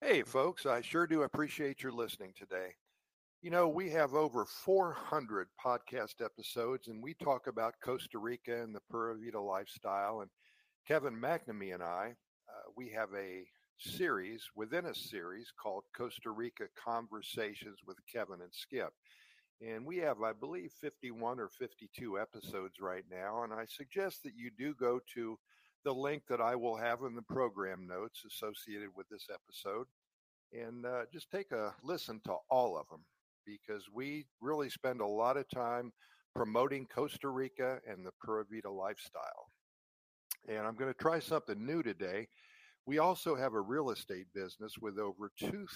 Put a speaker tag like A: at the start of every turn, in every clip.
A: Hey, folks, I sure do appreciate your listening today. You know, we have over 400 podcast episodes, and we talk about Costa Rica and the Pura Vida lifestyle. And Kevin McNamee and we have a series within a series called Costa Rica Conversations with Kevin and Skip. And we have, I believe, 51 or 52 episodes right now. And I suggest that you do go to the link that I will have in the program notes associated with this episode and just take a listen to all of them because we really spend a lot of time promoting Costa Rica and the Pura Vida lifestyle. And I'm going to try something new today. We also have a real estate business with over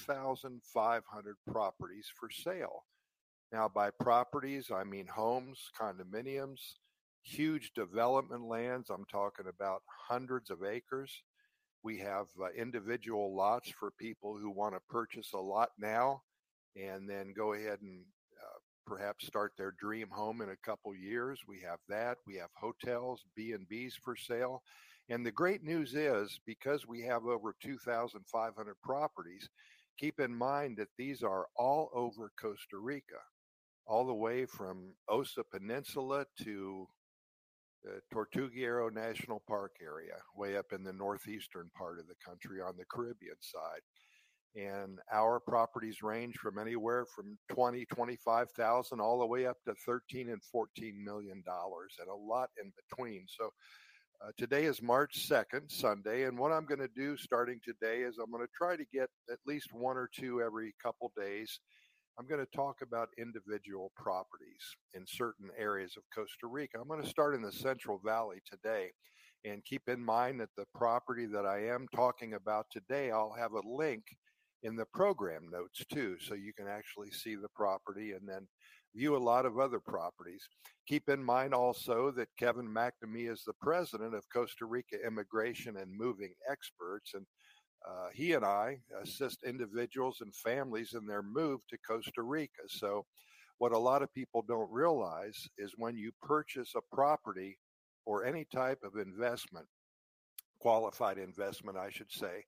A: 2,500 properties for sale. Now, by properties, I mean homes, condominiums, huge development lands. I'm talking about hundreds of acres. We have individual lots for people who want to purchase a lot now and then go ahead and perhaps start their dream home in a couple years. We have that. We have hotels, B&Bs for sale. And the great news is because we have over 2,500 properties, keep in mind that these are all over Costa Rica, all the way from Osa Peninsula to the Tortuguero National Park area, way up in the northeastern part of the country on the Caribbean side. And our properties range from anywhere from 20, 25,000 all the way up to 13 and 14 million dollars and a lot in between. So today is March 2nd, Sunday, and what I'm going to do starting today is I'm going to try to get at least one or two every couple days. I'm going to talk about individual properties in certain areas of Costa Rica. I'm going to start in the Central Valley today. And keep in mind that the property that I am talking about today, I'll have a link in the program notes too, so you can actually see the property and then view a lot of other properties. Keep in mind also that Kevin McNamee is the president of Costa Rica Immigration and Moving Experts, and he and I assist individuals and families in their move to Costa Rica. So, what a lot of people don't realize is when you purchase a property or any type of investment, qualified investment, I should say,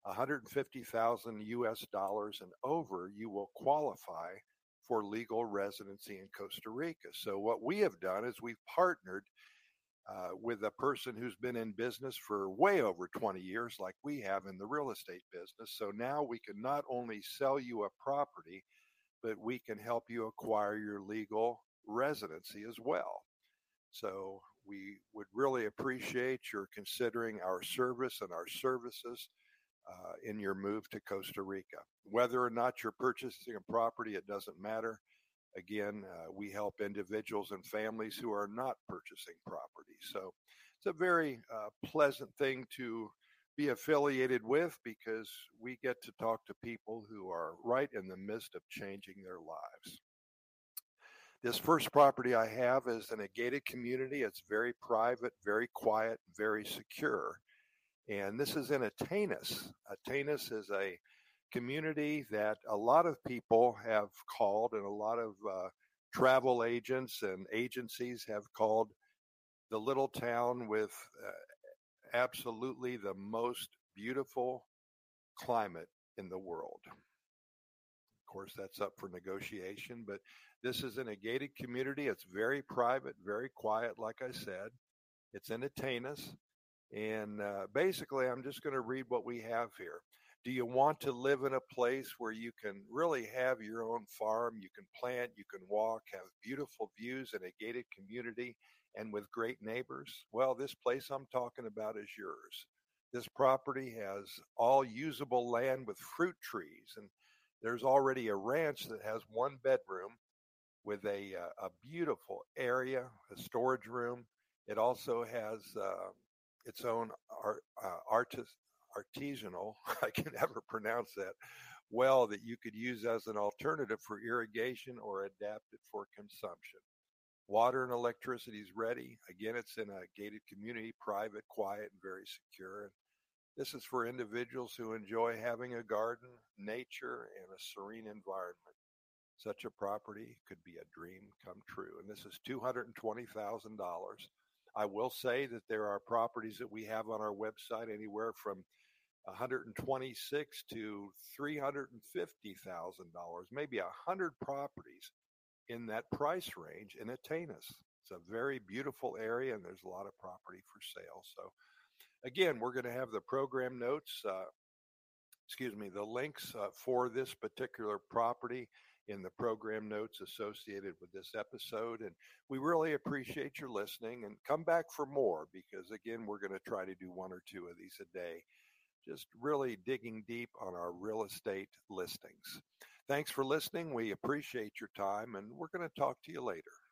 A: 150,000 US dollars and over, you will qualify for legal residency in Costa Rica. So, what we have done is we've partnered with a person who's been in business for way over 20 years, like we have in the real estate business. So now we can not only sell you a property, but we can help you acquire your legal residency as well. So we would really appreciate your considering our service and our services in your move to Costa Rica. Whether or not you're purchasing a property, it doesn't matter. Again, we help individuals and families who are not purchasing property. So it's a very pleasant thing to be affiliated with because we get to talk to people who are right in the midst of changing their lives. This first property I have is in a gated community. It's very private, very quiet, very secure. And this is in Atenas. Atenas is a community that a lot of people have called, and a lot of travel agents and agencies have called the little town with absolutely the most beautiful climate in the world. Of course, that's up for negotiation, but this is in a gated community. It's very private, very quiet, like I said. It's in Atenas. And basically, I'm just going to read what we have here. Do you want to live in a place where you can really have your own farm? You can plant, you can walk, have beautiful views in a gated community and with great neighbors? Well, this place I'm talking about is yours. This property has all usable land with fruit trees, and there's already a ranch that has one bedroom with a beautiful area, a storage room. It also has its own artisanal, I can never pronounce that, well that you could use as an alternative for irrigation or adapt it for consumption. Water and electricity is ready. Again, it's in a gated community, private, quiet, and very secure. And this is for individuals who enjoy having a garden, nature, and a serene environment. Such a property could be a dream come true. And this is $220,000. I will say that there are properties that we have on our website anywhere from 126 to $350,000, maybe 100 properties in that price range in Atanas. It's a very beautiful area, and there's a lot of property for sale. So, again, we're going to have the program notes, the links for this particular property in the program notes associated with this episode. And we really appreciate your listening, and come back for more, because, again, we're going to try to do one or two of these a day, just really digging deep on our real estate listings. Thanks for listening. We appreciate your time, and we're going to talk to you later.